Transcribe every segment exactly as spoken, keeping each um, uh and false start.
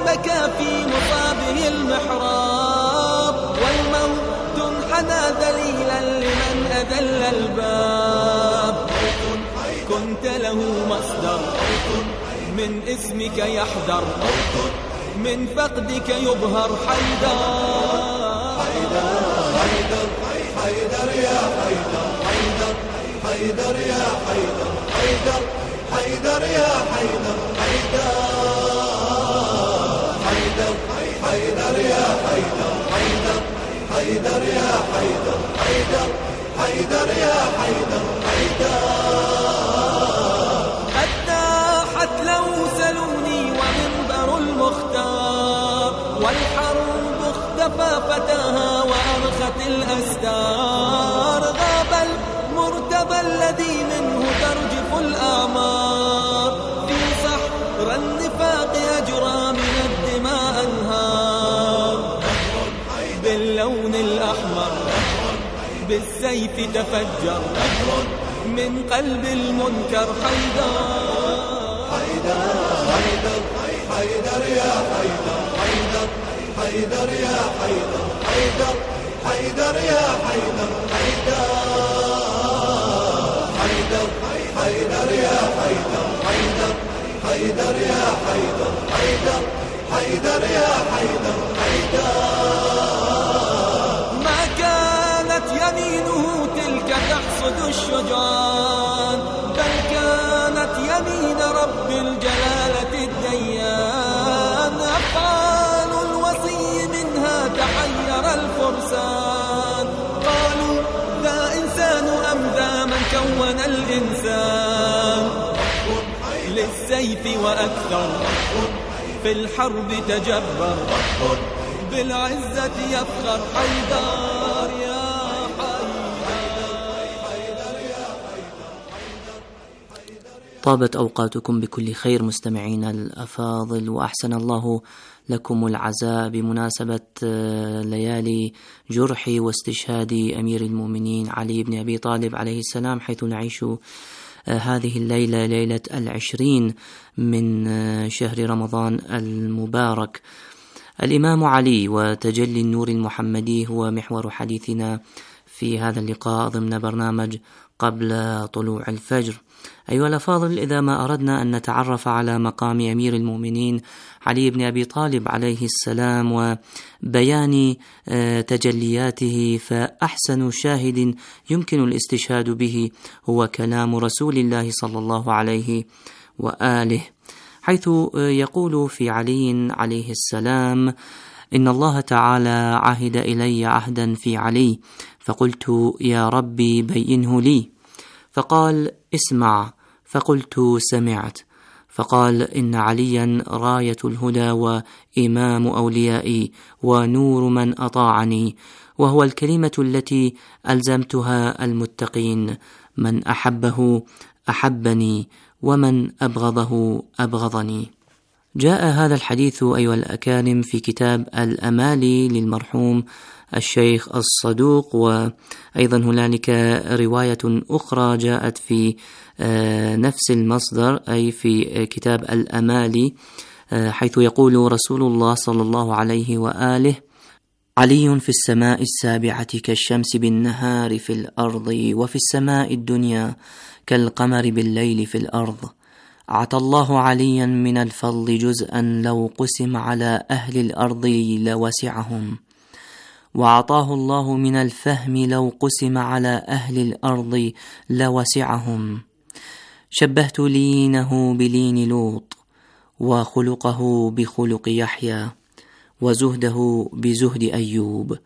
بكى في مصابه المحراب، والموت انحنى ذليلا لمن أذل الباب. كنت له مصدر من اسمك يحذر، من فقدك يبهر حيدر. حيدر حيدر حيدر يا حيدر، حيدر حيدر يا حيدر، حيدر حيدر يا حيدر، حيدر حيدر حيدر يا حيدر، حيدر حيدر يا حيدر، حيدر حيدر يا حيدر، حيدر. أتاحت له سلوني ومنبر المختار، والحرب اختفى فتاها وأرخت الأستار. غاب المرتبى الذي منه ترجف الآمار، في صحر النفاق أجرى من الدماء أنهار. باللون الأحمر بالسيف تفجر من قلب المنكر حيدر. حيدر حيدر حيدر يا حيدر، حيدر حيدر يا حيدر، حيدر حيدر يا حيدر، حيدر حيدر حيدر يا حيدر، حيدر حيدر يا حيدر، حيدر حيدر يا حيدر، حيدر. ما كانت يمينه تلك تحصد الشجعان، بل كانت يمين رب الجلالة الديان. أفعال الوصي منها تحير الفرسان، قالوا ذا إنسان أم ذا من كون الإنسان. للسيف وأكثر في الحرب تجبر، بالعزة يفخر حيدر يا طابت أوقاتكم بكل خير مستمعين الأفاضل، وأحسن الله لكم العزاء بمناسبة ليالي جرح واستشهاد أمير المؤمنين علي بن أبي طالب عليه السلام، حيث نعيش هذه الليلة ليلة العشرين من شهر رمضان المبارك. الإمام علي وتجلي النور المحمدي هو محور حديثنا في هذا اللقاء ضمن برنامج قبل طلوع الفجر. أيها الأفاضل، إذا ما أردنا أن نتعرف على مقام أمير المؤمنين علي بن أبي طالب عليه السلام وبيان تجلياته، فأحسن شاهد يمكن الاستشهاد به هو كلام رسول الله صلى الله عليه وآله، حيث يقول في علي عليه السلام: إن الله تعالى عهد إلي عهدا في علي، فقلت يا ربي بينه لي، فقال اسمع، فقلت سمعت، فقال إن عليا راية الهدى وإمام أوليائي ونور من أطاعني، وهو الكلمة التي ألزمتها المتقين، من أحبه أحبني ومن أبغضه أبغضني. جاء هذا الحديث أيها الأكارم في كتاب الأمالي للمرحوم الشيخ الصدوق، وأيضا هنالك رواية أخرى جاءت في نفس المصدر أي في كتاب الأمالي، حيث يقول رسول الله صلى الله عليه وآله: علي في السماء السابعة كالشمس بالنهار في الأرض، وفي السماء الدنيا كالقمر بالليل في الأرض. أعطى الله عليا من الفضل جزءا لو قسم على أهل الأرض لوسعهم، وأعطاه الله من الفهم لو قسم على أهل الأرض لوسعهم. شبهت لينه بلين لوط، وخلقه بخلق يحيى، وزهده بزهد أيوب،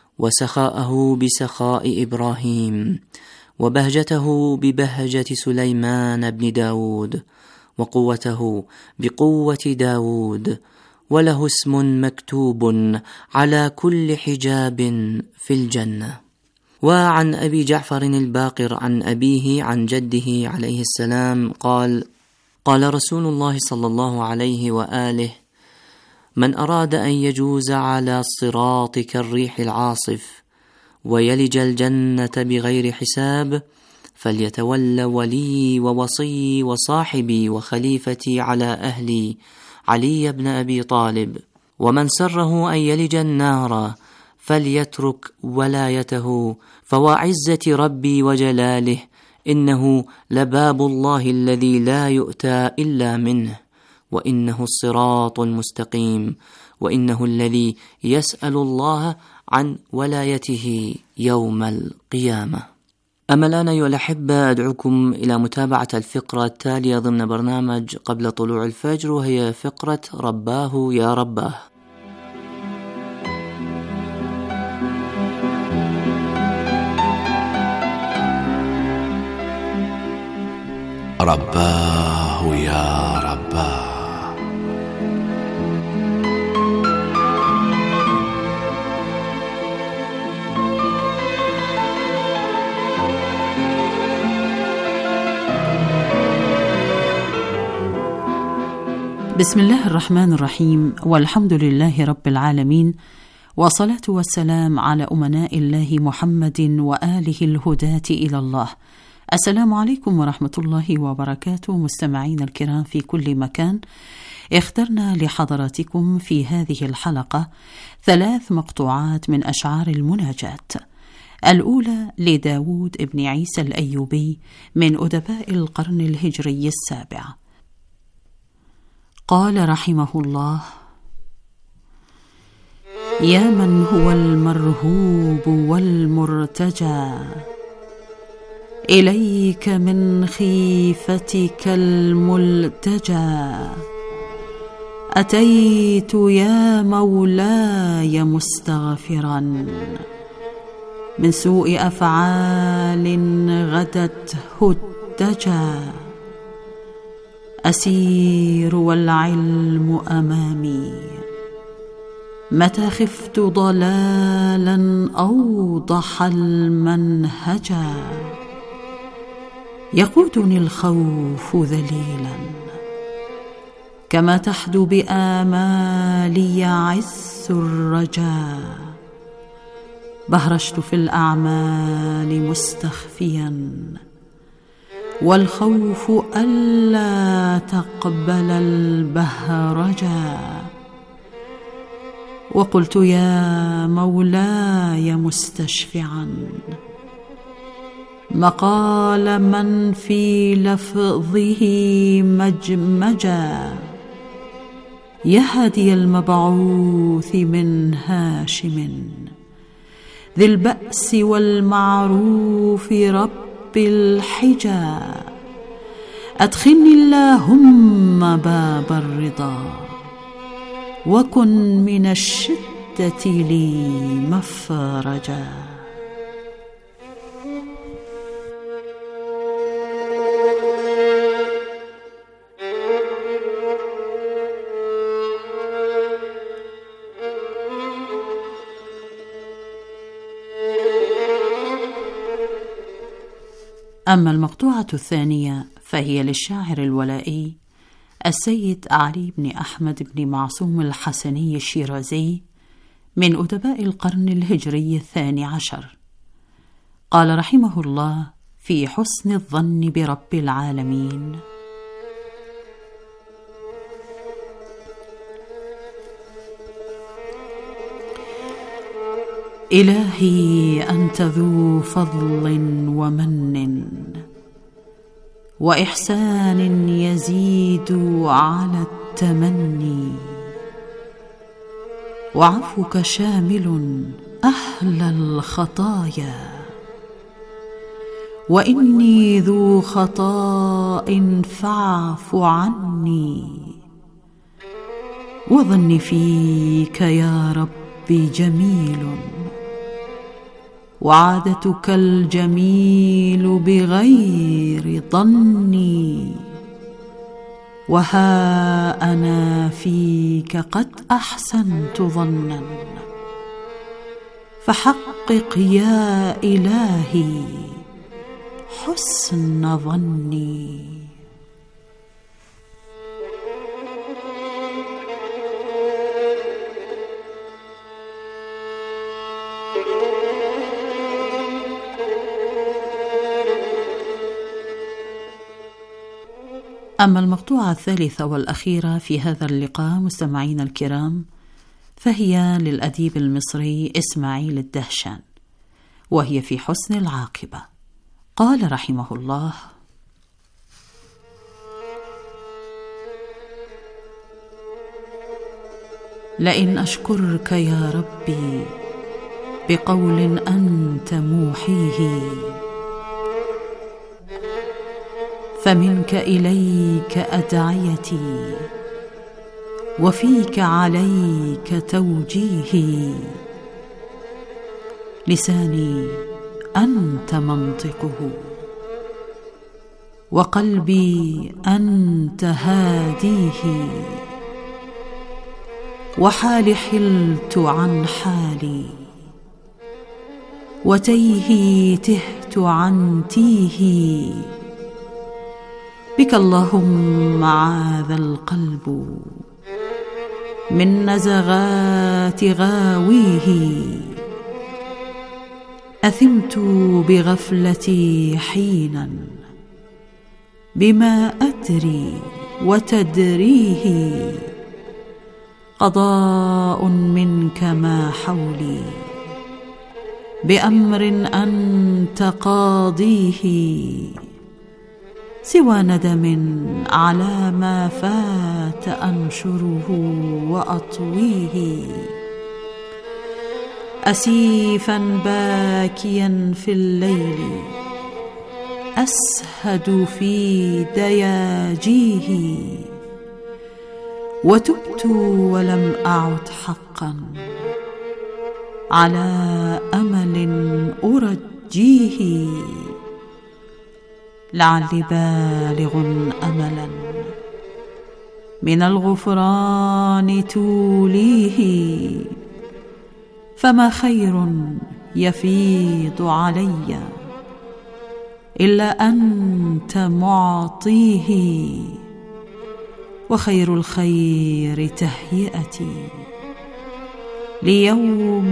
وسخاءه بسخاء إبراهيم، وبهجته ببهجة سليمان بن داود، وقوته بقوة داود، وله اسم مكتوب على كل حجاب في الجنة. وعن أبي جعفر الباقر عن أبيه عن جده عليه السلام قال: قال رسول الله صلى الله عليه وآله: من أراد أن يجوز على الصراط كالريح العاصف ويلج الجنة بغير حساب، فليتولى ولي ووصي وصاحبي وخليفتي على أهلي علي بن أبي طالب: ومن سره أن يلج النار فليترك ولايته، فوعزة ربي وجلاله إنه لباب الله الذي لا يؤتى إلا منه، وإنه الصراط المستقيم، وإنه الذي يسأل الله عن ولايته يوم القيامة. أما الآن أيها الأحبة أدعوكم إلى متابعة الفقرة التالية ضمن برنامج قبل طلوع الفجر، وهي فقرة رباه يا رباه. رباه يا رباه. بسم الله الرحمن الرحيم، والحمد لله رب العالمين، والصلاة والسلام على أمناء الله محمد وآله الهداة إلى الله. السلام عليكم ورحمة الله وبركاته. مستمعين الكرام في كل مكان، اخترنا لحضراتكم في هذه الحلقة ثلاث مقطوعات من أشعار المناجاة. الأولى لداود ابن عيسى الأيوبي من أدباء القرن الهجري السابع. قال رحمه الله: يا من هو المرهوب والمرتجى، إليك من خيفتك الملتجى، أتيت يا مولاي مستغفرا من سوء أفعال غدت هدجا، أسير والعلم أمامي، متى خفت ضلالا أوضح المنهجا، يقودني الخوف ذليلا كما تحدو بآمالي عز الرجاء، بهرجت في الأعمال مستخفيا، والخوف ألا تقبل البهرجا، وقلت يا مولاي مستشفعا مقال من في لفظه مجمجا، يا هادي المبعوث من هاشم ذي البأس والمعروف رب الحجا، أدخلني اللهم باب الرضا، وكن من الشدة لي مفرجا. أما المقطوعة الثانية فهي للشاعر الولائي السيد علي بن أحمد بن معصوم الحسني الشيرازي من أدباء القرن الهجري الثاني عشر. قال رحمه الله في حسن الظن برب العالمين: إلهي أنت ذو فضل ومن وإحسان يزيد على التمني، وعفوك شامل أهل الخطايا، وإني ذو خطاء فاعف عني، وظني فيك يا ربي جميل، وعادتك الجميل بغير ظني، وها أنا فيك قد أحسنت ظنا، فحقق يا إلهي حسن ظني. أما المقطوعة الثالثة والأخيرة في هذا اللقاء مستمعينا الكرام، فهي للأديب المصري إسماعيل الدهشان، وهي في حسن العاقبة. قال رحمه الله: لئن أشكرك يا ربي بقول أنت موحيه، فمنك إليك أدعيتي، وفيك عليك توجيهي. لساني أنت منطقه، وقلبي أنت هاديه، وحال حلت عن حالي، وتيه تهت عن تيه. بك اللهم عاذ القلب من نزغات غاويه. أثمت بغفلتي حينا بما أدري وتدريه. قضاء منك ما حولي بأمر أنت قاضيه. سوى ندم على ما فات أنشره وأطويه. أسيفا باكيا في الليل أسهد في دياجيه. وتبت ولم أعد حقا على أمل أرجيه. لعلي بالغ أملا من الغفران توليه. فما خير يفيض علي إلا أنت معطيه. وخير الخير تهيئتي ليوم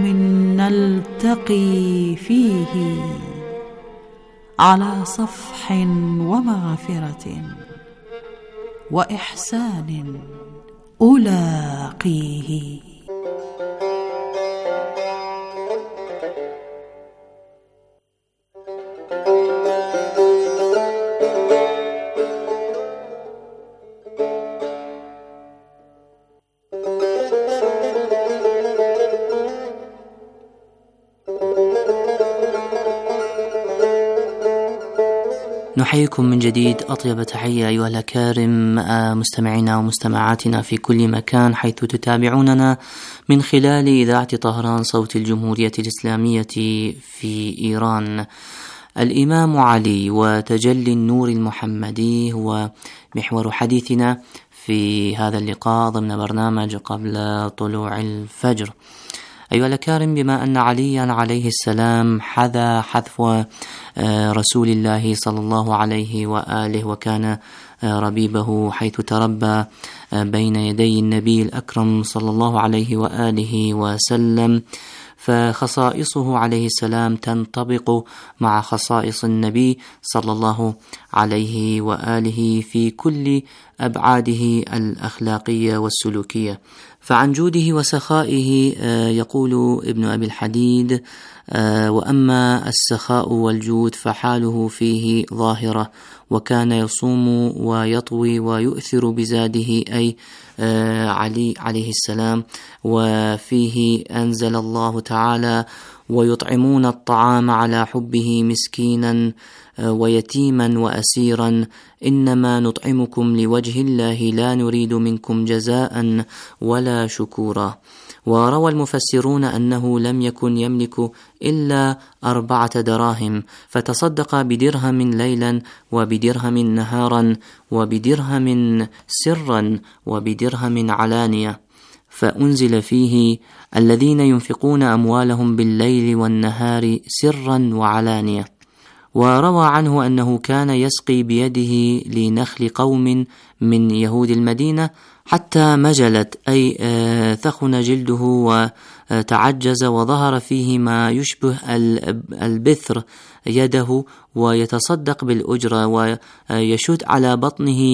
نلتقي فيه. على صفح ومغفرة وإحسان ألاقيه. نحييكم من جديد أطيب تحية أيها الأكارم مستمعينا ومستمعاتنا في كل مكان حيث تتابعوننا من خلال إذاعة طهران صوت الجمهورية الإسلامية في إيران. الإمام علي وتجلي النور المحمدي هو محور حديثنا في هذا اللقاء ضمن برنامج قبل طلوع الفجر. أيها الأكارم، بما أن عليا عليه السلام حذا حذف رسول الله صلى الله عليه وآله وكان ربيبه حيث تربى بين يدي النبي الأكرم صلى الله عليه وآله وسلم، فخصائصه عليه السلام تنطبق مع خصائص النبي صلى الله عليه وآله في كل أبعاده الأخلاقية والسلوكية. فعن جوده وسخائه يقول ابن أبي الحديد: وأما السخاء والجود فحاله فيه ظاهرة، وكان يصوم ويطوي ويؤثر بزاده أي علي عليه السلام. وفيه أنزل الله تعالى: ويطعمون الطعام على حبه مسكينا ويتيما وأسيرا إنما نطعمكم لوجه الله لا نريد منكم جزاء ولا شكورا. وروى المفسرون أنه لم يكن يملك إلا أربعة دراهم، فتصدق بدرهم ليلا وبدرهم نهارا وبدرهم سرا وبدرهم علانية، فأنزل فيه: الذين ينفقون أموالهم بالليل والنهار سرا وعلانية. وروى عنه أنه كان يسقي بيده لنخل قوم من يهود المدينة حتى مجلت أي ثخن جلده وتعجز وظهر فيه ما يشبه البثر يده، ويتصدق بالأجرة ويشد على بطنه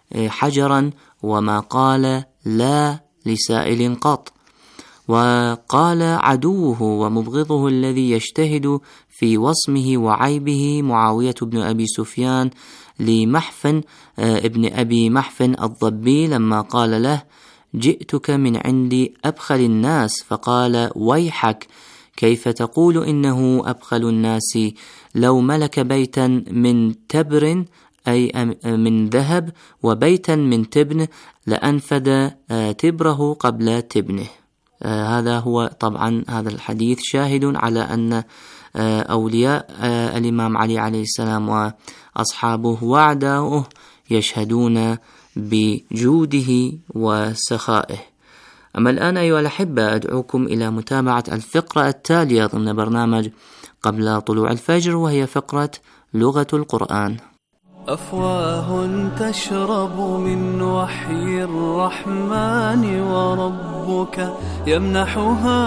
حجرا وما قال لا لسائل قط. وقال عدوه ومبغضه الذي يجتهد في وصمه وعيبه معاوية بن أبي سفيان لمحفن ابن أبي محفن الضبي لما قال له جئتك من عند أبخل الناس، فقال ويحك كيف تقول إنه أبخل الناس، لو ملك بيتا من تبر أي من ذهب وبيتا من تبن لأنفد تبره قبل تبنه. هذا هو طبعا هذا الحديث شاهد على أن أولياء الإمام علي عليه السلام وأصحابه وأعداؤه يشهدون بجوده وسخائه. أما الآن أيها الأحبة أدعوكم إلى متابعة الفقرة التالية ضمن برنامج قبل طلوع الفجر، وهي فقرة لغة القرآن. أفواه تشرب من وحي الرحمن وربك يمنحها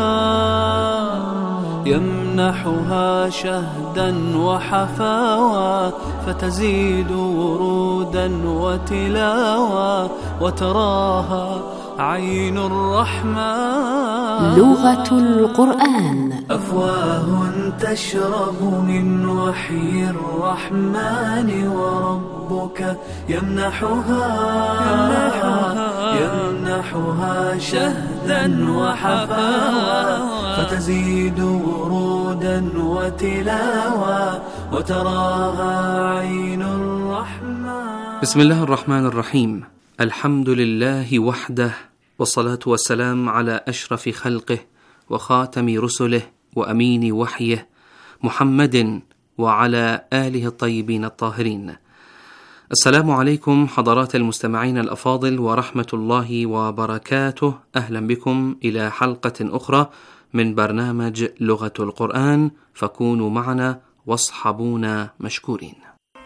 يمنحها شهدا وحفاوى، فتزيد ورودا وتلاوى، وتراها عين الرحمن. لغة القرآن. أفواه تشرب من وحي الرحمن وربك يمنحها يمنحها شهدا وحفاوى، فتزيد ورودا وتلاوى، وتراها عين الرحمن. بسم الله الرحمن الرحيم. الحمد لله وحده، والصلاة والسلام على أشرف خلقه وخاتم رسله وأمين وحيه محمد وعلى آله الطيبين الطاهرين. السلام عليكم حضرات المستمعين الأفاضل ورحمة الله وبركاته. أهلا بكم إلى حلقة أخرى من برنامج لغة القرآن، فكونوا معنا واصحبونا مشكورين.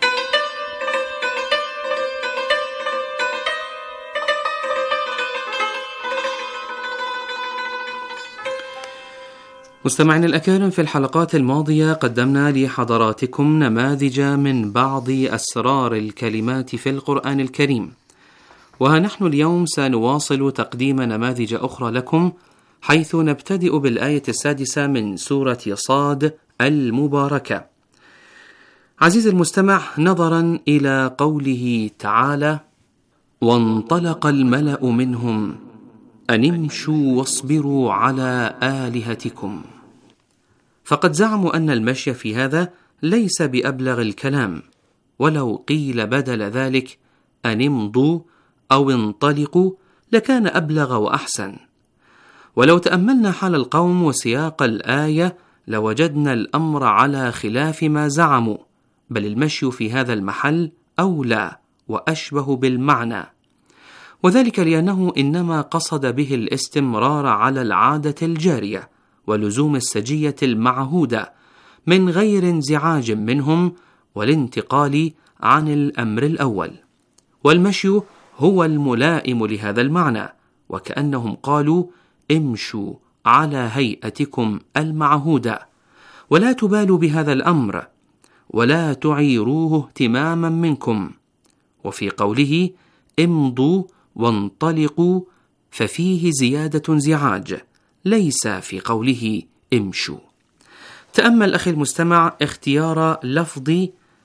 مستمعين الأكارم، في الحلقات الماضية قدمنا لحضراتكم نماذج من بعض أسرار الكلمات في القرآن الكريم، وها نحن اليوم سنواصل تقديم نماذج أخرى لكم، حيث نبتدئ بالآية السادسة من سورة صاد المباركة. عزيز المستمع، نظرا إلى قوله تعالى وانطلق الملأ منهم أن امشوا واصبروا على آلهتكم، فقد زعموا أن المشي في هذا ليس بأبلغ الكلام، ولو قيل بدل ذلك أن امضوا أو انطلقوا لكان أبلغ وأحسن. ولو تأملنا حال القوم وسياق الآية لوجدنا الأمر على خلاف ما زعموا، بل المشي في هذا المحل أولى وأشبه بالمعنى، وذلك لأنه إنما قصد به الاستمرار على العادة الجارية ولزوم السجية المعهودة من غير انزعاج منهم والانتقال عن الأمر الأول. والمشي هو الملائم لهذا المعنى، وكأنهم قالوا امشوا على هيئتكم المعهودة، ولا تبالوا بهذا الأمر ولا تعيروه اهتماما منكم. وفي قوله امضوا وانطلقوا ففيه زيادة انزعاج، ليس في قوله امشوا. تأمل أخي المستمع اختيار لفظ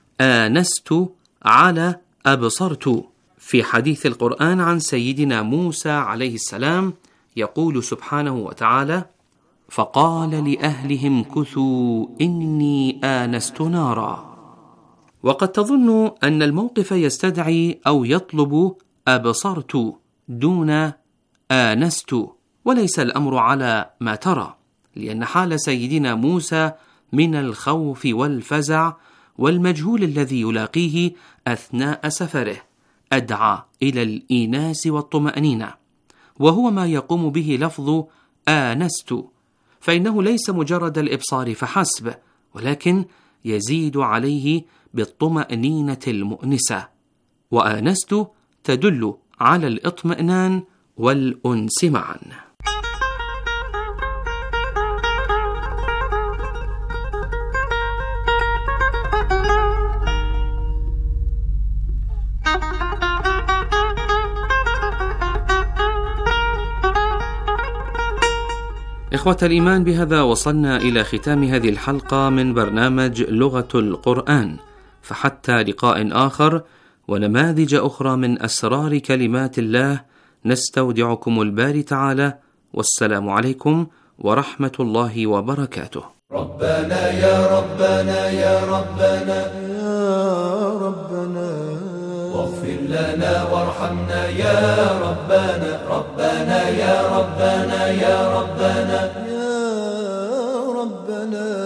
آنست على أبصرت في حديث القرآن عن سيدنا موسى عليه السلام، يقول سبحانه وتعالى فقال لأهلهم كثوا إني آنست نارا. وقد تظن أن الموقف يستدعي أو يطلب أبصرت دون آنست، وليس الأمر على ما ترى، لأن حال سيدنا موسى من الخوف والفزع والمجهول الذي يلاقيه أثناء سفره أدعى إلى الإيناس والطمأنينة، وهو ما يقوم به لفظ آنست، فإنه ليس مجرد الإبصار فحسب، ولكن يزيد عليه بالطمأنينة المؤنسة. وآنست تدل على الاطمئنان والأنس معا. إخوة الإيمان، بهذا وصلنا إلى ختام هذه الحلقة من برنامج لغة القرآن، فحتى لقاء آخر ونماذج أخرى من أسرار كلمات الله، نستودعكم الباري تعالى، والسلام عليكم ورحمة الله وبركاته. ربنا يا ربنا يا ربنا يا ربنا واغفر لنا وارحمنا يا ربنا ربنا يا ربنا يا ربنا يا ربنا.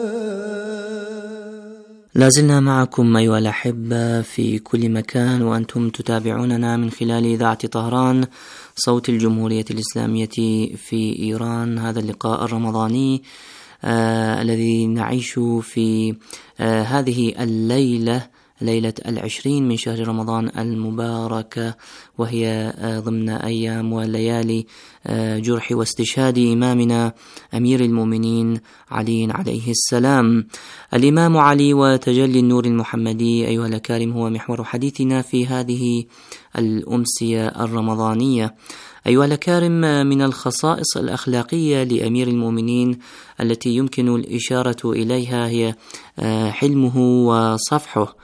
لازلنا معكم أيها الأحبة في كل مكان وأنتم تتابعوننا من خلال إذاعة طهران صوت الجمهورية الإسلامية في إيران. هذا اللقاء الرمضاني آه الذي نعيش في آه هذه الليلة، ليلة العشرين من شهر رمضان المبارك، وهي آه ضمن أيام وليالي آه جرح واستشهاد إمامنا أمير المؤمنين علي عليه السلام. الإمام علي وتجلي النور المحمدي أيها الأكارم هو محور حديثنا في هذه الأمسية الرمضانية. أيها الأكارم، من الخصائص الأخلاقية لأمير المؤمنين التي يمكن الإشارة إليها هي حلمه وصفحه،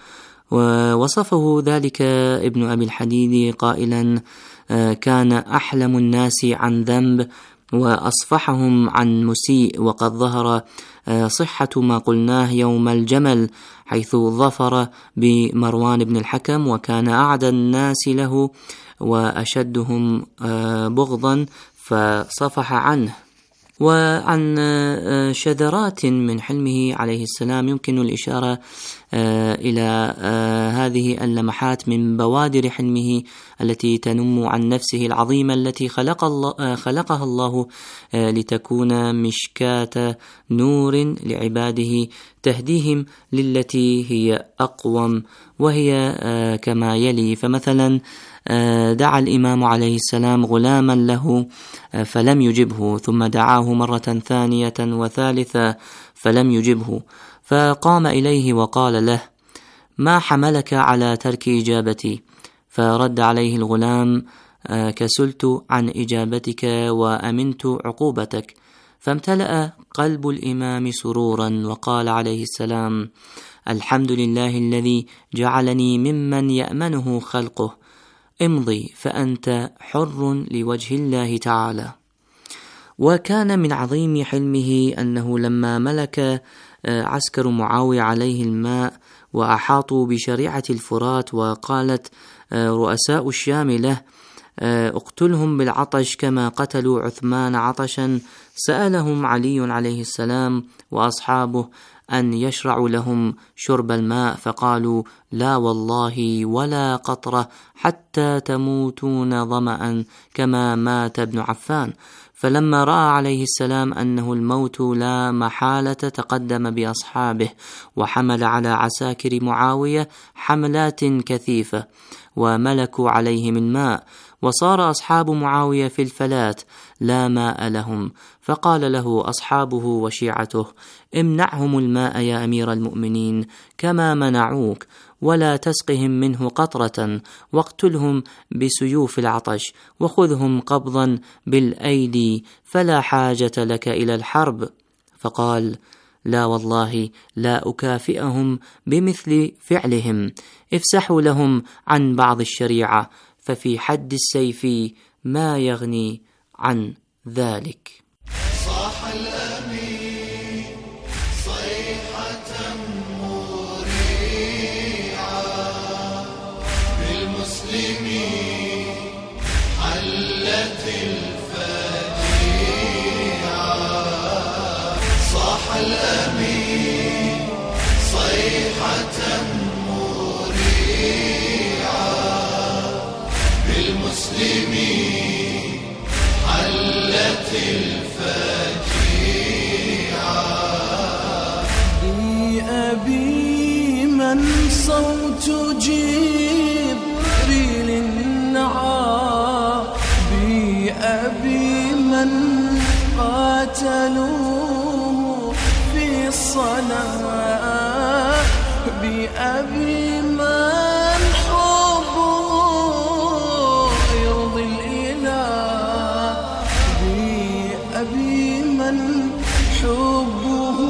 ووصفه ذلك ابن أبي الحديد قائلا: كان أحلم الناس عن ذنب وأصفحهم عن مسيء، وقد ظهر صحة ما قلناه يوم الجمل حيث ظفر بمروان بن الحكم، وكان أعدى الناس له وأشدهم بغضا فصفح عنه. وعن شذرات من حلمه عليه السلام يمكن الإشارة إلى هذه اللمحات من بوادر حلمه التي تنم عن نفسه العظيمة التي خلق الله خلقها الله لتكون مشكاة نور لعباده تهديهم للتي هي أقوم، وهي كما يلي. فمثلا دعا الإمام عليه السلام غلاما له فلم يجبه، ثم دعاه مرة ثانية وثالثة فلم يجبه، فقام إليه وقال له: ما حملك على ترك إجابتي؟ فرد عليه الغلام: كسلت عن إجابتك وأمنت عقوبتك. فامتلأ قلب الإمام سرورا وقال عليه السلام: الحمد لله الذي جعلني ممن يأمنه خلقه، امضي فأنت حر لوجه الله تعالى. وكان من عظيم حلمه أنه لما ملك عسكر معاوية عليه الماء وأحاطوا بشريعة الفرات، وقالت رؤساء الشام له: اقتلهم بالعطش كما قتلوا عثمان عطشا، سألهم علي عليه السلام وأصحابه أن يشرعوا لهم شرب الماء، فقالوا: لا والله ولا قطرة حتى تموتون ظمأ كما مات ابن عفان. فلما رأى عليه السلام أنه الموت لا محالة تقدم بأصحابه وحمل على عساكر معاوية حملات كثيفة وملكوا عليهم الماء، وصار أصحاب معاوية في الفلات لا ماء لهم، فقال له أصحابه وشيعته: امنعهم الماء يا أمير المؤمنين كما منعوك، ولا تسقهم منه قطرة، واقتلهم بسيوف العطش، وخذهم قبضا بالأيدي، فلا حاجة لك إلى الحرب. فقال: لا والله لا أكافئهم بمثل فعلهم، افسحوا لهم عن بعض الشريعة، ففي حد السيف ما يغني عن ذلك. صاح الأمين صيحة مريعة بالمسلمين، حلت الفجيعة. صاح الأمين صيحة مريعة بالمسلمين، حلت الفجيعة. بأبي من صوت جبريل النعى، بأبي من قاتلوه في الصلاة، بأبي من حبه يرضي الإله، بأبي حبه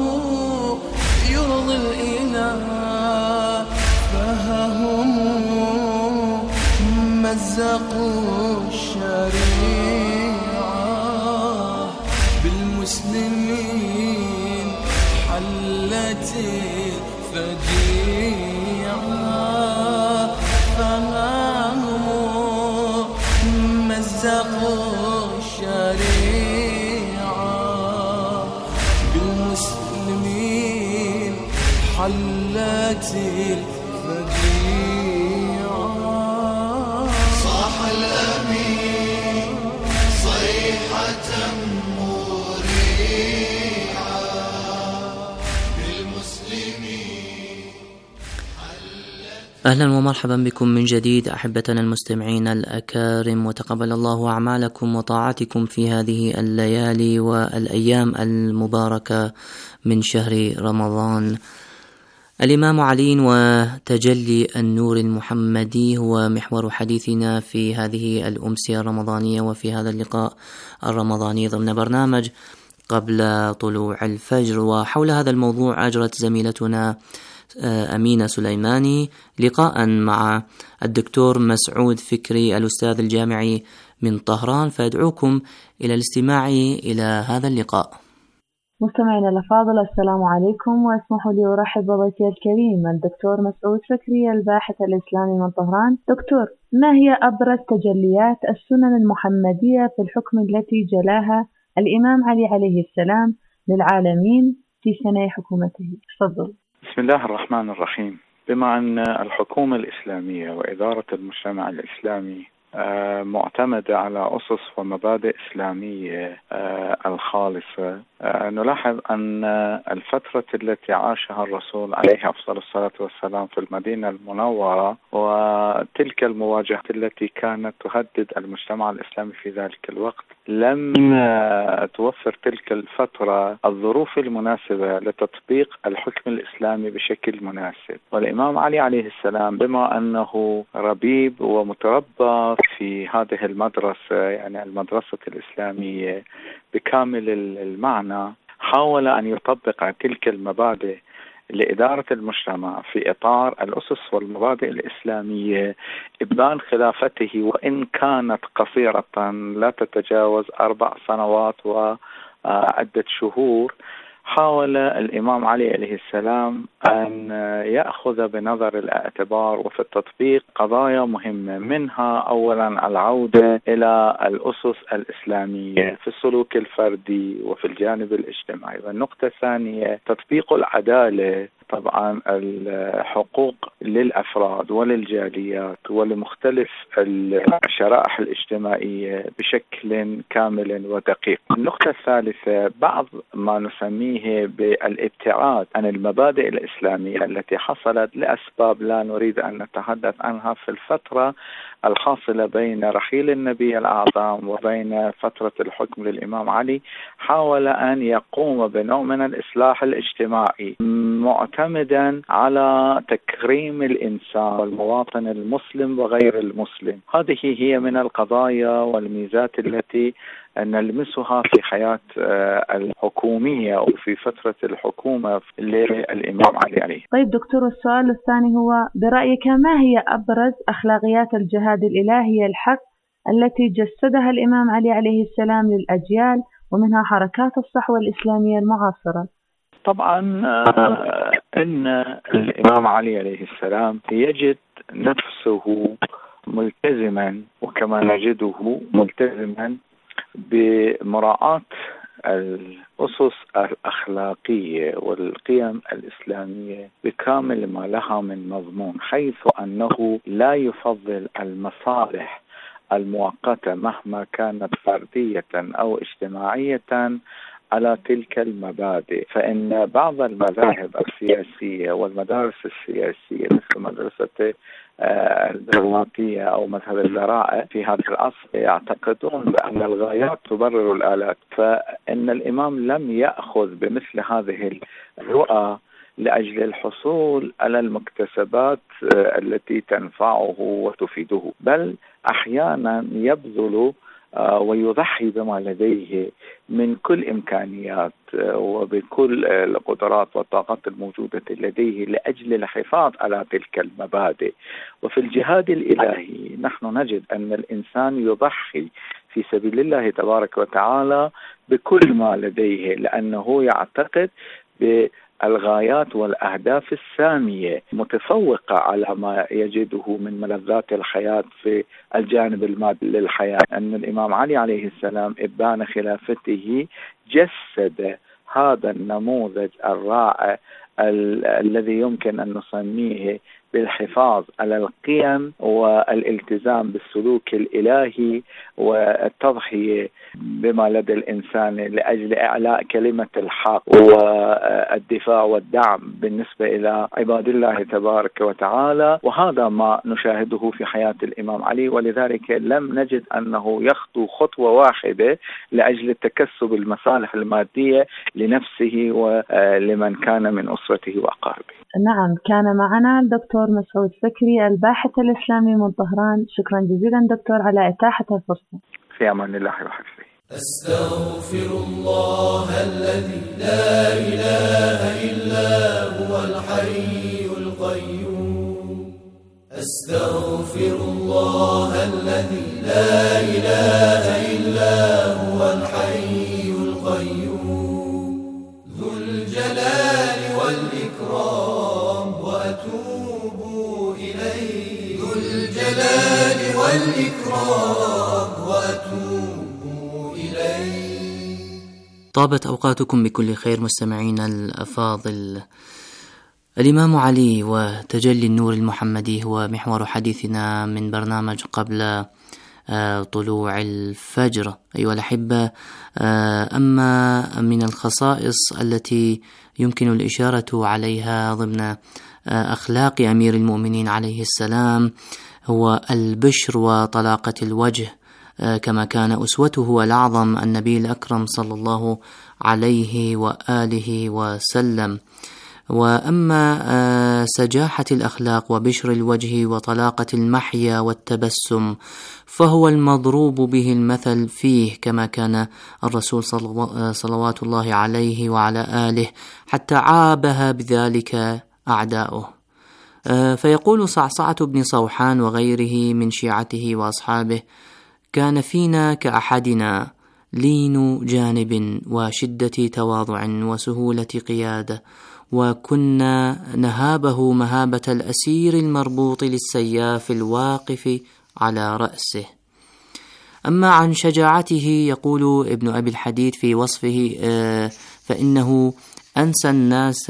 يرضي الإله فهم مزقوا الشريعة بالمسلمين حلت الفجيعة فهم مزقوا الشريعة بالمسلمين حلت الفجيعة صاح الأمين صيحة مريعة بالمسلمين. أهلا ومرحبا بكم من جديد أحبتنا المستمعين الأكارم، وتقبل الله أعمالكم وطاعتكم في هذه الليالي والأيام المباركة من شهر رمضان. الإمام علي وتجلي النور المحمدي هو محور حديثنا في هذه الأمسية الرمضانية وفي هذا اللقاء الرمضاني ضمن برنامج قبل طلوع الفجر. وحول هذا الموضوع أجرت زميلتنا أمينة سليماني لقاء مع الدكتور مسعود فكري الأستاذ الجامعي من طهران، فأدعوكم إلى الاستماع إلى هذا اللقاء. مستمعينا الأفاضل، السلام عليكم، واسمحوا لي أرحب بضيفي الكريم الدكتور مسعود فكري الباحث الإسلامي من طهران. دكتور، ما هي أبرز تجليات السنن المحمدية في الحكم التي جلاها الإمام علي عليه السلام للعالمين في سنة حكومته؟ تفضل. بسم الله الرحمن الرحيم. بما أن الحكومة الإسلامية وإدارة المجتمع الإسلامي معتمدة على أسس ومبادئ إسلامية الخالصة، نلاحظ أن الفترة التي عاشها الرسول عليه أفضل الصلاة والسلام في المدينة المنورة وتلك المواجهات التي كانت تهدد المجتمع الإسلامي في ذلك الوقت لم توفر تلك الفترة الظروف المناسبة لتطبيق الحكم الإسلامي بشكل مناسب. والإمام علي عليه السلام بما أنه ربيب ومتربى في هذه المدرسة، يعني المدرسة الإسلامية بكامل المعنى، حاول أن يطبق تلك المبادئ لإدارة المجتمع في إطار الأسس والمبادئ الإسلامية إبان خلافته، وإن كانت قصيرة لا تتجاوز أربع سنوات وعدة شهور. حاول الإمام علي عليه السلام أن يأخذ بنظر الاعتبار وفي التطبيق قضايا مهمة، منها أولا العودة إلى الأسس الإسلامية في السلوك الفردي وفي الجانب الاجتماعي. والنقطة الثانية تطبيق العدالة، طبعا الحقوق للأفراد وللجاليات ولمختلف الشرائح الاجتماعية بشكل كامل ودقيق. النقطة الثالثة بعض ما نسميه بالابتعاد عن المبادئ الإسلامية التي حصلت لأسباب لا نريد أن نتحدث عنها في الفترة الحاصلة بين رحيل النبي الأعظم وبين فترة الحكم للإمام علي. حاول أن يقوم بنوع من الإصلاح الاجتماعي معتمدا على تكريم الإنسان والمواطن المسلم وغير المسلم. هذه هي من القضايا والميزات التي نلمسها في حياة الحكومية وفي فترة الحكومة للإمام علي عليه. طيب دكتور، السؤال الثاني هو برأيك ما هي أبرز أخلاقيات الجهاد الإلهي الحق التي جسدها الإمام علي عليه السلام للأجيال ومنها حركات الصحوة الإسلامية المعاصرة؟ طبعا أن الإمام علي عليه السلام يجد نفسه ملتزما، وكما نجده ملتزما بمراعاة الأسس الأخلاقية والقيم الإسلامية بكامل ما لها من مضمون، حيث أنه لا يفضل المصالح المؤقتة مهما كانت فردية أو اجتماعية على تلك المبادئ. فإن بعض المذاهب السياسية والمدارس السياسية مثل مدرسة الدغماطية أو مذهب الذرائع في هذا العصر يعتقدون بأن الغايات تبرر الآلات، فإن الإمام لم يأخذ بمثل هذه الرؤى لأجل الحصول على المكتسبات التي تنفعه وتفيده، بل أحيانا يبذل ويضحي بما لديه من كل إمكانيات وبكل القدرات والطاقات الموجودة لديه لأجل الحفاظ على تلك المبادئ. وفي الجهاد الإلهي نحن نجد أن الإنسان يضحي في سبيل الله تبارك وتعالى بكل ما لديه، لأنه يعتقد بالغايات والأهداف السامية، متفوقة على ما يجده من ملذات الحياة في الجانب المادي للحياة. أن الإمام علي عليه السلام إبان خلافته جسد هذا النموذج الرائع ال- الذي يمكن أن نسميه بالحفاظ على القيم والالتزام بالسلوك الإلهي والتضحية بما لدى الإنسان لأجل إعلاء كلمة الحق والدفاع والدعم بالنسبة إلى عباد الله تبارك وتعالى. وهذا ما نشاهده في حياة الإمام علي، ولذلك لم نجد أنه يخطو خطوة واحدة لأجل تكسب المصالح المادية لنفسه ولمن كان من أسرته وأقاربه. نعم، كان معنا الدكتور مسعود فكري الباحث الإسلامي من طهران. شكرا جزيلا دكتور على إتاحة الفرصة. في أمان الله وحفظه. أستغفر الله الذي لا إله إلا هو الحي القيوم. أستغفر الله الذي لا إله إلا هو الحي القيوم ذو الجلال والإكرام وأتوب إليه. ذو الجلال والإكرام وأتوب إليه. طابت أوقاتكم بكل خير مستمعينا الأفاضل. الإمام علي وتجلي النور المحمدي هو محور حديثنا من برنامج قبل طلوع الفجر. أيها الأحبة، أما من الخصائص التي يمكن الإشارة عليها ضمن أخلاق أمير المؤمنين عليه السلام هو البشر وطلاقة الوجه، كما كان أسوته الأعظم النبي الأكرم صلى الله عليه وآله وسلم. وأما سجاحة الأخلاق وبشر الوجه وطلاقة المحيا والتبسم فهو المضروب به المثل فيه، كما كان الرسول صلوات الله عليه وعلى آله حتى عابها بذلك أعداؤه. فيقول صعصعة بن صوحان وغيره من شيعته وأصحابه: كان فينا كأحدنا لين جانب وشدة تواضع وسهولة قيادة، وكنا نهابه مهابة الأسير المربوط للسياف الواقف على رأسه. أما عن شجاعته يقول ابن أبي الحديد في وصفه: فإنه أنسى الناس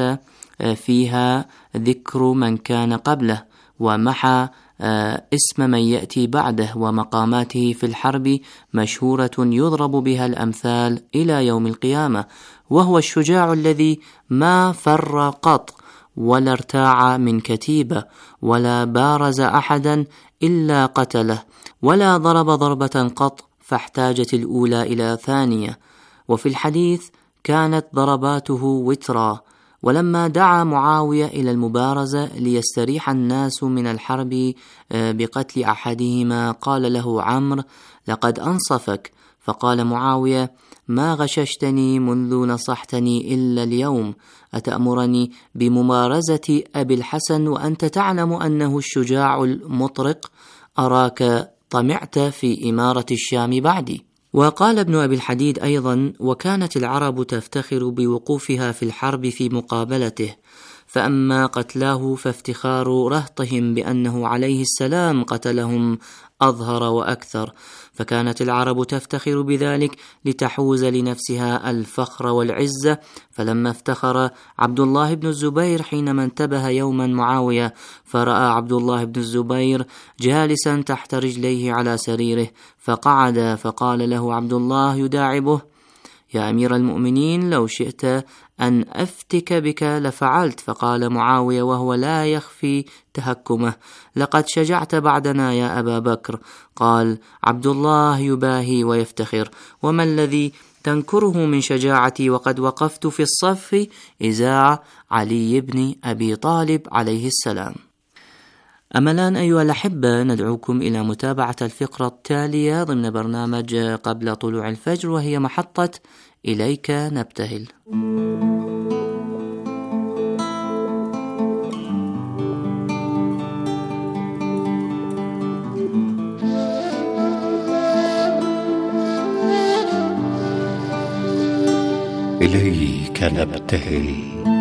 فيها ذكر من كان قبله، ومحى اسم من يأتي بعده، ومقاماته في الحرب مشهورة يضرب بها الأمثال إلى يوم القيامة، وهو الشجاع الذي ما فر قط ولا ارتاع من كتيبة ولا بارز أحدا إلا قتله، ولا ضرب ضربة قط فاحتاجت الأولى إلى ثانية. وفي الحديث: كانت ضرباته وترا. ولما دعا معاوية إلى المبارزة ليستريح الناس من الحرب بقتل أحدهما قال له عمرو: لقد أنصفك. فقال معاوية: ما غششتني منذ نصحتني إلا اليوم، أتأمرني بممارزة أبي الحسن وأنت تعلم أنه الشجاع المطرق؟ أراك طمعت في إمارة الشام بعدي. وقال ابن أبي الحديد أيضا: وكانت العرب تفتخر بوقوفها في الحرب في مقابلته، فأما قتلاه فافتخار رهطهم بأنه عليه السلام قتلهم أظهر وأكثر، فكانت العرب تفتخر بذلك لتحوز لنفسها الفخر والعزة. فلما افتخر عبد الله بن الزبير حينما انتبه يوما معاوية فرأى عبد الله بن الزبير جالسا تحت رجليه على سريره، فقعد، فقال له عبد الله يداعبه: يا أمير المؤمنين، لو شئت أن أفتك بك لفعلت. فقال معاوية وهو لا يخفي تهكمه: لقد شجعت بعدنا يا أبا بكر. قال عبد الله يباهي ويفتخر: وما الذي تنكره من شجاعتي وقد وقفت في الصف إزاع علي بن أبي طالب عليه السلام. أما الآن أيها الأحبة ندعوكم إلى متابعة الفقرة التالية ضمن برنامج قبل طلوع الفجر، وهي محطة إليك نبتهل. إليك نبتهل.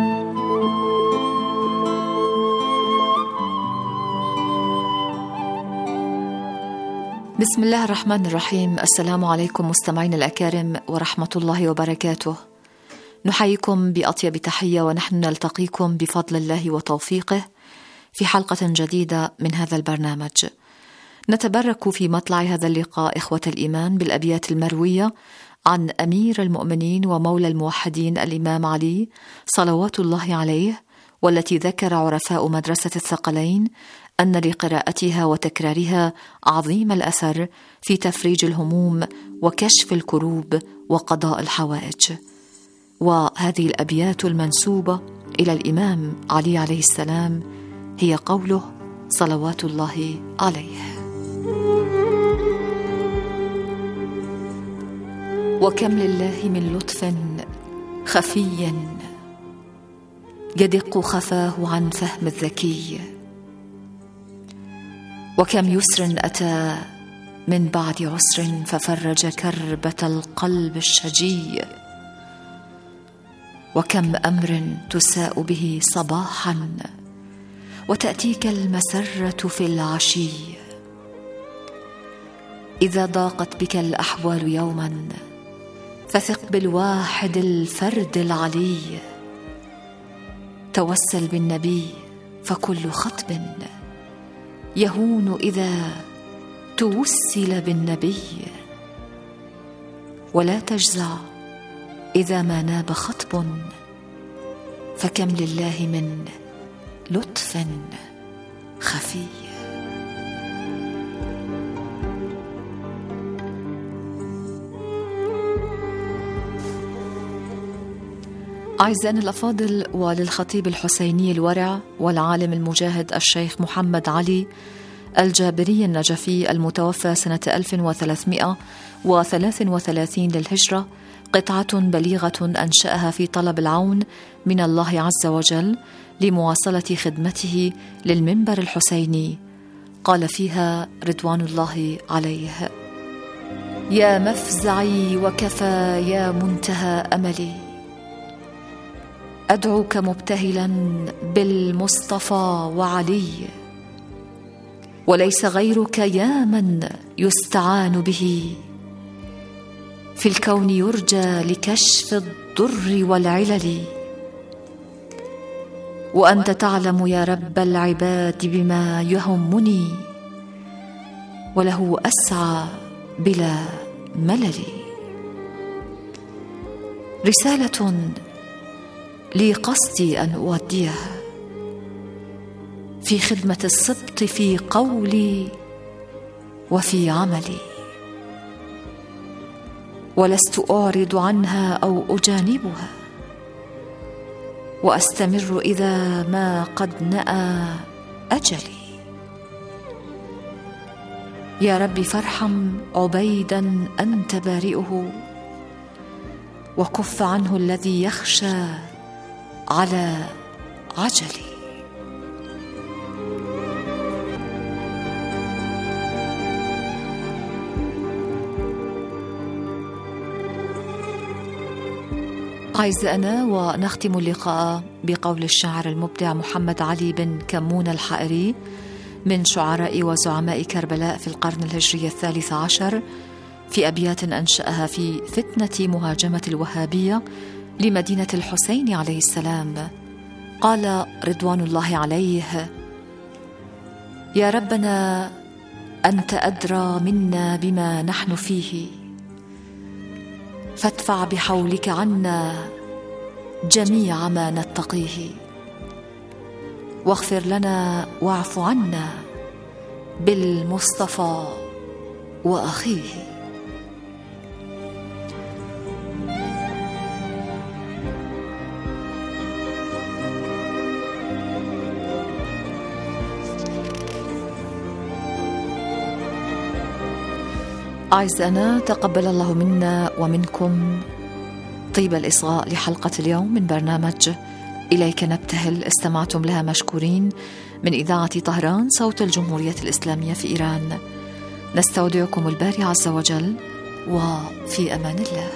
بسم الله الرحمن الرحيم. السلام عليكم مستمعينا الأكارم ورحمة الله وبركاته. نحييكم بأطيب تحية ونحن نلتقيكم بفضل الله وتوفيقه في حلقة جديدة من هذا البرنامج. نتبرك في مطلع هذا اللقاء إخوة الإيمان بالأبيات المروية عن أمير المؤمنين ومولى الموحدين الإمام علي صلوات الله عليه، والتي ذكر عرفاء مدرسة الثقلين أن لقراءتها وتكرارها عظيم الأثر في تفريج الهموم وكشف الكروب وقضاء الحوائج. وهذه الأبيات المنسوبة إلى الإمام علي عليه السلام هي قوله صلوات الله عليه: وكم لله من لطف خفي يدق خفاه عن فهم الذكي، وكم يسر أتى من بعد عسر ففرج كربة القلب الشجي، وكم أمر تساء به صباحا وتأتيك المسرة في العشي، إذا ضاقت بك الأحوال يوما فثق بالواحد الفرد العلي، توسل بالنبي فكل خطب يهون إذا توسل بالنبي، ولا تجزع إذا ما ناب خطب فكم لله من لطف خفي. أعزائنا الأفاضل، وللخطيب الحسيني الورع والعالم المجاهد الشيخ محمد علي الجابري النجفي المتوفى سنة ألف وثلاثمائة وثلاث وثلاثين للهجرة قطعة بليغة أنشأها في طلب العون من الله عز وجل لمواصلة خدمته للمنبر الحسيني. قال فيها رضوان الله عليه: يا مفزعي وكفى يا منتهى أملي، أدعوك مبتهلا بالمصطفى وعلي، وليس غيرك يا من يستعان به، في الكون يرجى لكشف الضر والعلل، وأنت تعلم يا رب العباد بما يهمني، وله أسعى بلا ملل. رسالة لي قصدي أن أوديها في خدمة السبط في قولي وفي عملي، ولست أعرض عنها أو أجانبها، وأستمر إذا ما قد نأى أجلي. يا رب فارحم عبيدا أنت بارئه، وكف عنه الذي يخشى على عجلي. أعزائنا، ونختم اللقاء بقول الشاعر المبدع محمد علي بن كمون الحائري من شعراء وزعماء كربلاء في القرن الهجري الثالث عشر، في أبيات أنشأها في فتنة مهاجمة الوهابية لمدينة الحسين عليه السلام. قال رضوان الله عليه: يا ربنا أنت أدرى منا بما نحن فيه، فادفع بحولك عنا جميع ما نتقيه، واغفر لنا واعف عنا بالمصطفى وأخيه. أعزائنا، تقبل الله منا ومنكم طيب الإصغاء لحلقة اليوم من برنامج إليك نبتهل، استمعتم لها مشكورين من إذاعة طهران صوت الجمهورية الإسلامية في إيران. نستودعكم الباري عز وجل، وفي أمان الله.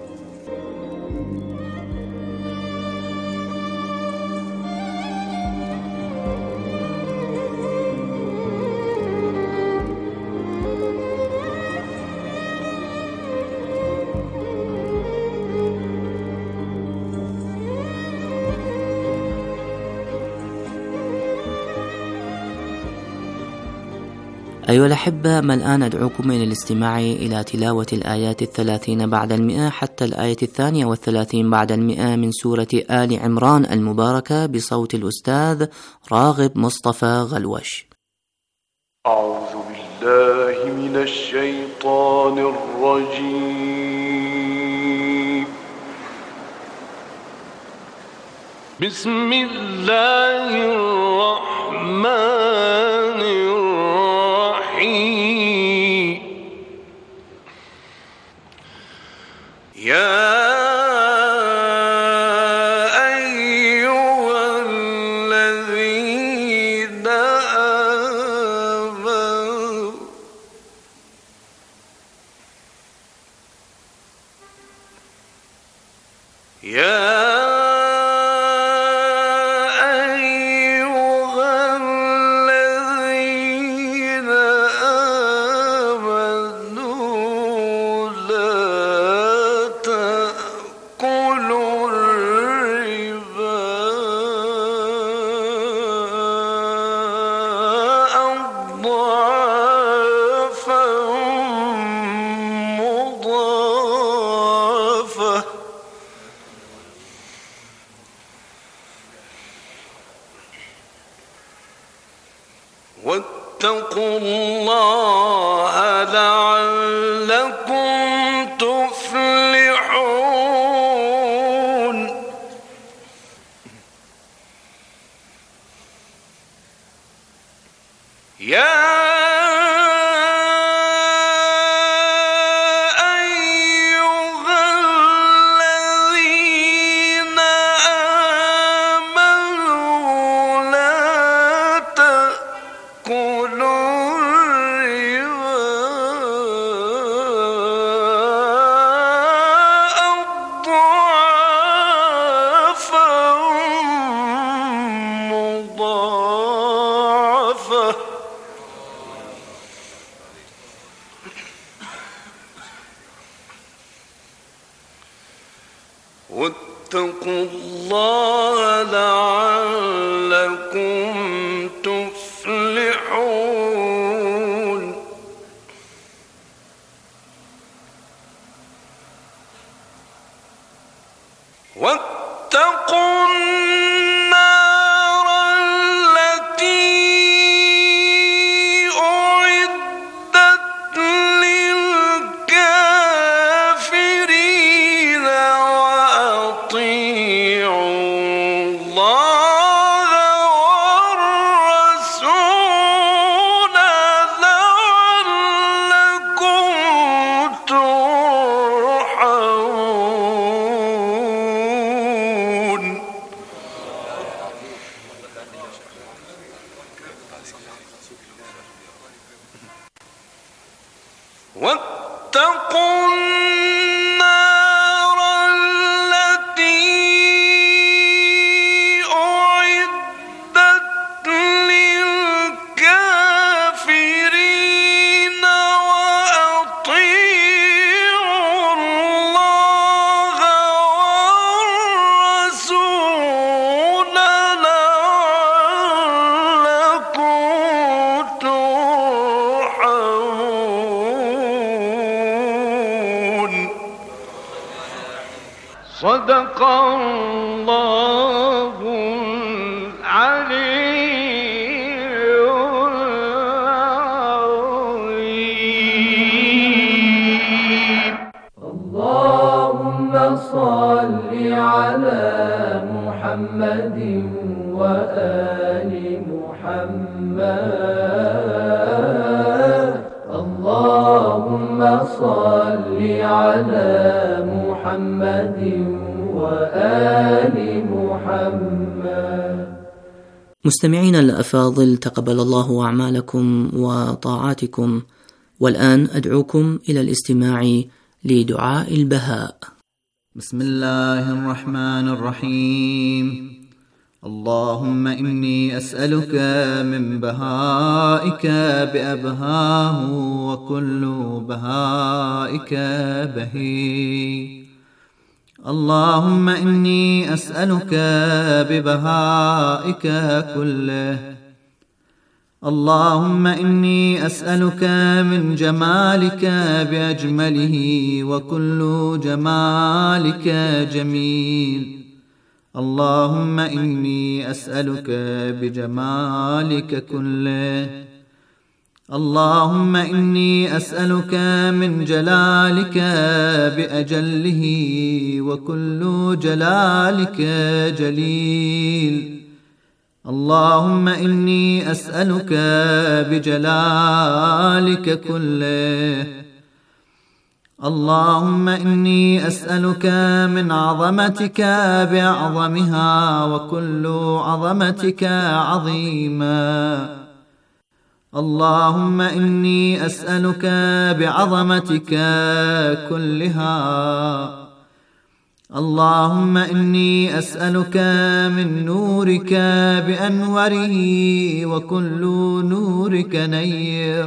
أيها الأحبة، ما الآن أدعوكم إلى الاستماع إلى تلاوة الآيات الثلاثين بعد المئة حتى الآية الثانية والثلاثين بعد المئة من سورة آل عمران المباركة بصوت الأستاذ راغب مصطفى غلوش. أعوذ بالله من الشيطان الرجيم. بسم الله الرحمن الرحيم. يا أيها الذين آمنوا يا واتقوا الله لعلكم تفلحون. يا واتقوا الله لعلكم تفلحون. واتقوا النار التي أعدت للكافرين وأطيعوا الله والرسول لعلكم ترحمون. واتقوا النار التي أعدت للكافرين وأطيعوا الله والرسول لعلكم ترحمون. صدق الله العلي العظيم. اللهم صل على محمد وآل محمد. اللهم محمد وآل محمد. مستمعينا الأفاضل، تقبل الله أعمالكم وطاعاتكم، والآن أدعوكم إلى الاستماع لدعاء البهاء. بسم الله الرحمن الرحيم. اللهم إني أسألك من بهائك بأبهاه وكل بهائك بهي. اللهم إني أسألك ببهائك كله. اللهم إني أسألك من جمالك بأجمله وكل جمالك جميل. اللهم إني أسألك بجمالك كله. اللهم إني أسألك من جلالك بأجله وكل جلالك جليل. اللهم إني أسألك بجلالك كله. اللهم إني أسألك من عظمتك بأعظمها وكل عظمتك عظيما. اللهم إني أسألك بعظمتك كلها. اللهم إني أسألك من نورك بأنوره وكل نورك نير.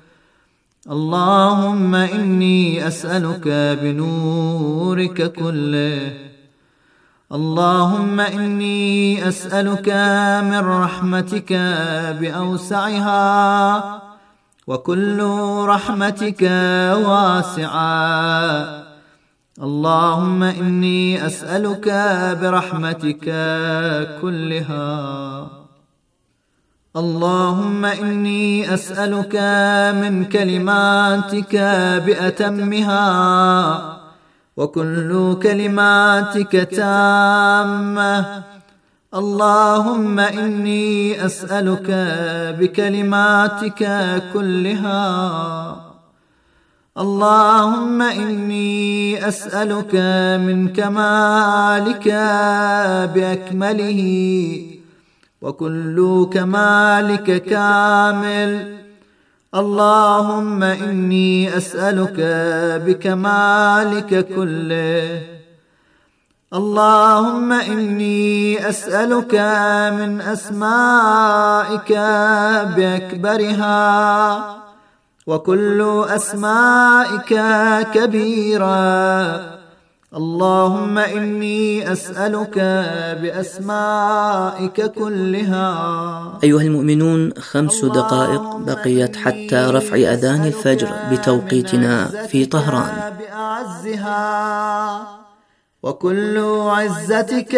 اللهم إني أسألك بنورك كله. اللهم إني أسألك من رحمتك بأوسعها وكل رحمتك واسعة. اللهم إني أسألك برحمتك كلها. اللهم إني أسألك من كلماتك بأتمها وكل كلماتك تامة. اللهم إني أسألك بكلماتك كلها. اللهم إني أسألك من كمالك بأكمله وكل كمالك كامل. اللهم إني أسألك بكمالك كله. اللهم إني أسألك من أسمائك بأكبرها وكل أسمائك كبيرا. اللهم إني أسألك بأسمائك كلها. أيها المؤمنون، خمس دقائق بقيت حتى رفع أذان الفجر بتوقيتنا في طهران. بأعزها وكل عزتك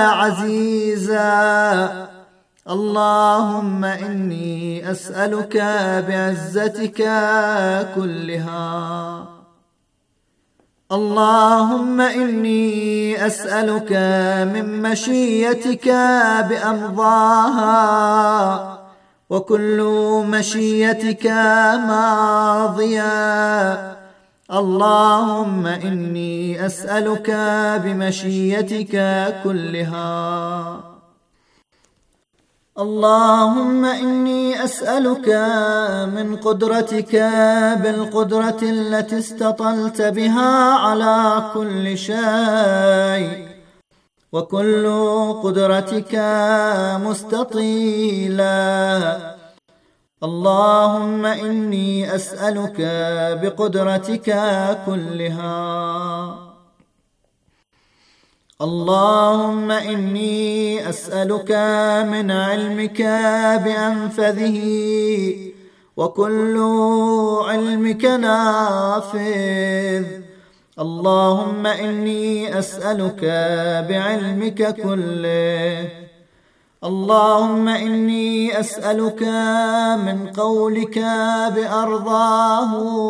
عزيزا. اللهم إني أسألك بعزتك كلها. اللهم إني أسألك من مشيتك بأمضاها وكل مشيتك ماضيا. اللهم إني أسألك بمشيتك كلها. اللهم إني أسألك من قدرتك بالقدرة التي استطلت بها على كل شيء وكل قدرتك مستطيلا. اللهم إني أسألك بقدرتك كلها. اللهم إني أسألك من علمك بأنفذه وكل علمك نافذ. اللهم إني أسألك بعلمك كله. اللهم إني أسألك من قولك بأرضاه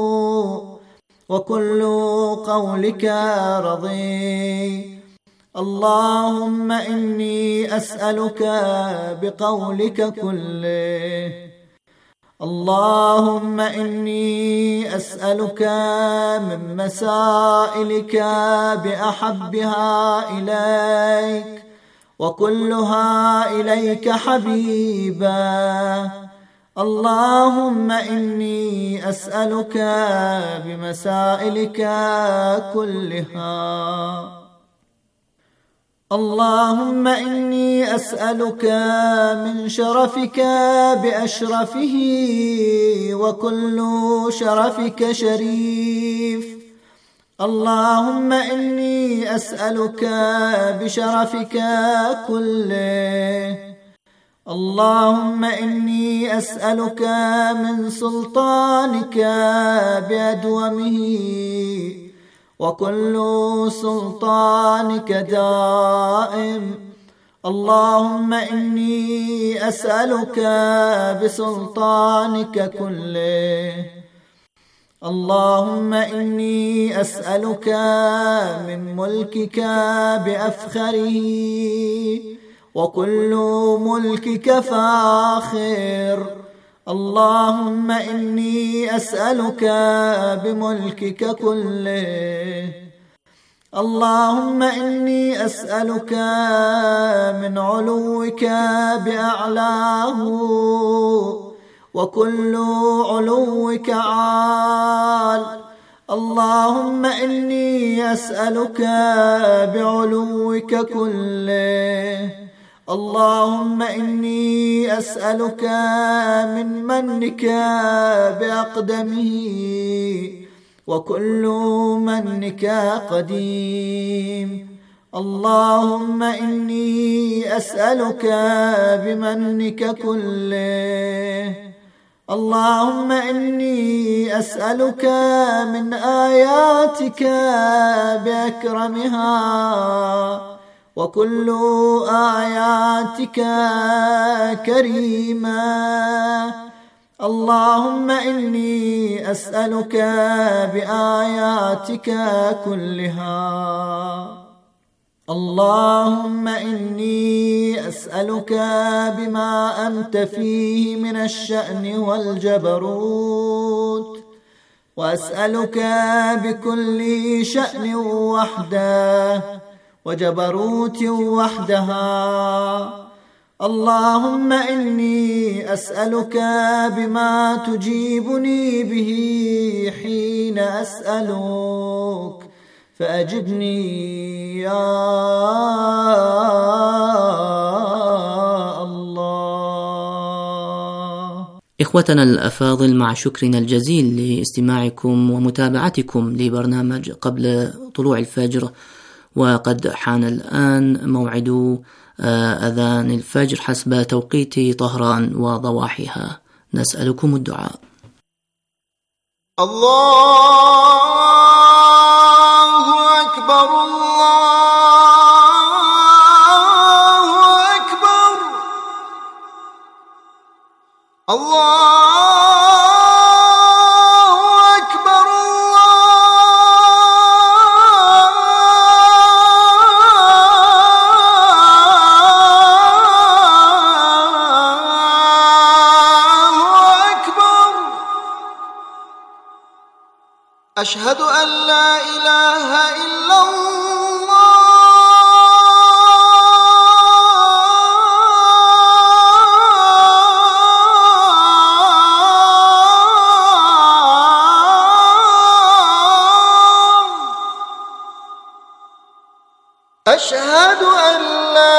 وكل قولك رضي. اللهم إني أسألك بقولك كله. اللهم إني أسألك من مسائلك بأحبها إليك وكلها إليك حبيبا. اللهم إني أسألك بمسائلك كلها. اللهم إني أسألك من شرفك بأشرفه وكل شرفك شريف. اللهم إني أسألك بشرفك كله. اللهم إني أسألك من سلطانك بأدومه وكل سلطانك دائم. اللهم إني أسألك بسلطانك كله. اللهم إني أسألك من ملكك بأفخره وكل ملكك فاخر. اللهم إني أسألك بملكك كله. اللهم إني أسألك من علوك بأعلاه وكل علوك عال. اللهم إني أسألك بعلوك كله. اللهم إني أسألك من منك بأقدمه وكل منك قديم. اللهم إني أسألك بمنك كله. اللهم إني أسألك من آياتك بأكرمها وكل آياتك كريمة. اللهم إني أسألك بآياتك كلها. اللهم إني أسألك بما أنت فيه من الشأن والجبروت، وأسألك بكل شأن وحده وجبروت وحدها. اللهم إني أسألك بما تجيبني به حين أسألك فأجبني يا الله. إخوتنا الأفاضل، مع شكرنا الجزيل لاستماعكم ومتابعتكم لبرنامج قبل طلوع الفجر، وقد حان الآن موعد أذان الفجر حسب توقيت طهران وضواحيها. نسألكم الدعاء. الله أكبر الله أكبر الله أشهد أن لا إله إلا الله أشهد أن لا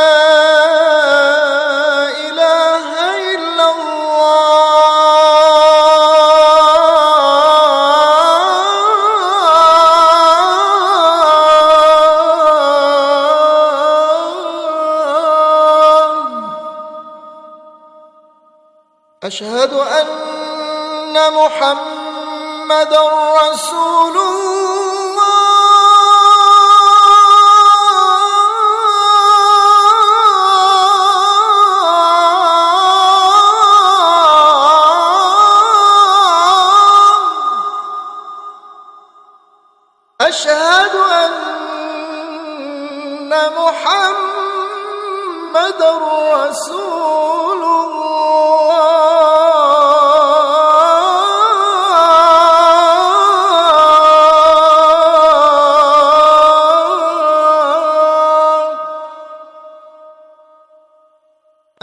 أشهد أن محمدًا رسول الله. أشهد أن محمدًا رسول الله.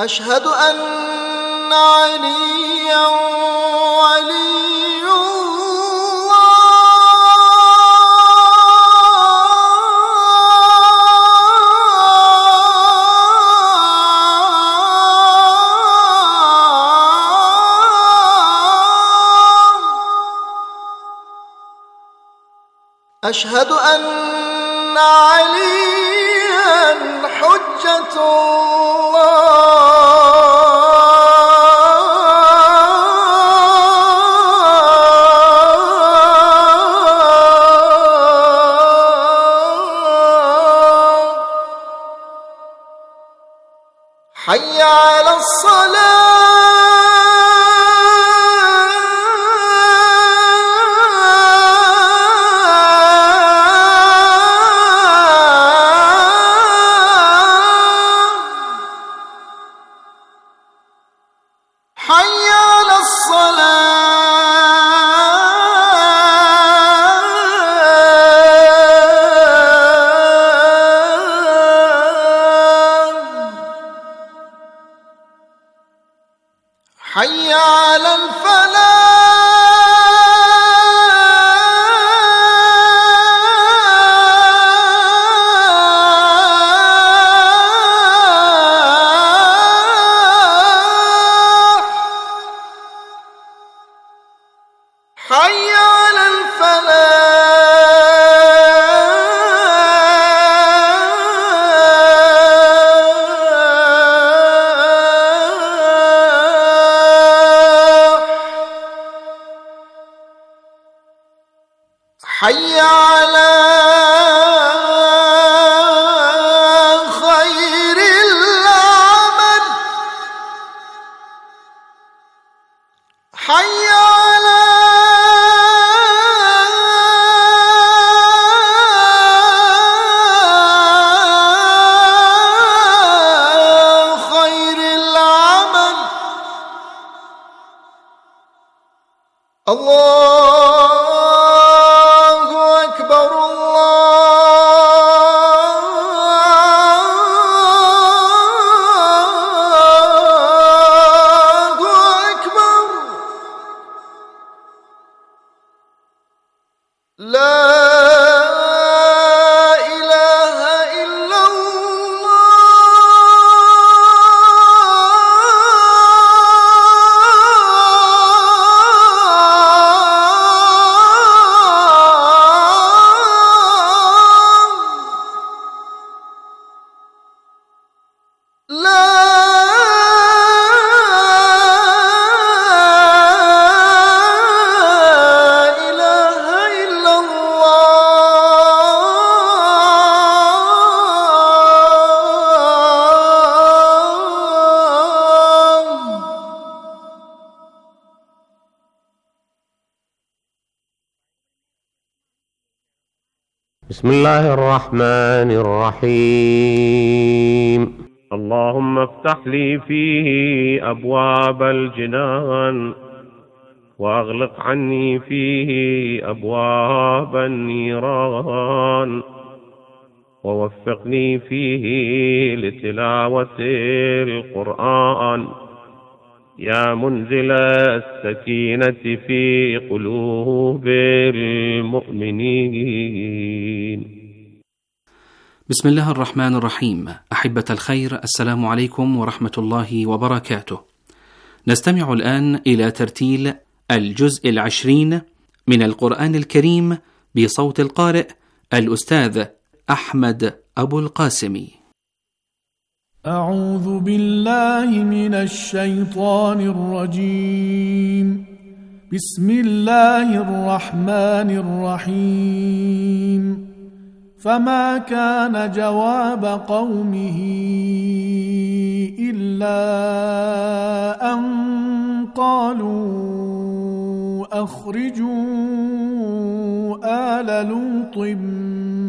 أشهد أن عليا ولي أشهد أن عليا حجة الله حي على الصلاة حي على الصلاة حي على الفلاح حي على الفلاح حي على خير العمل حي على خير العمل الله أكبر الله أكبر لا إله إلا الله لا إله إلا الله بسم الله الرحمن الرحيم اللهم افتح لي فيه أبواب الجنان وأغلق عني فيه أبواب النيران ووفقني فيه لتلاوة القرآن يا منزل السكينة في قلوب المؤمنين. بسم الله الرحمن الرحيم. أحبة الخير، السلام عليكم ورحمة الله وبركاته. نستمع الآن إلى ترتيل الجزء العشرين من القرآن الكريم بصوت القارئ الأستاذ أحمد أبو القاسم. أعوذ بالله من الشيطان الرجيم. بسم الله الرحمن الرحيم. فما كان جواب قومه إلا أن قالوا أخرجوا آل لوط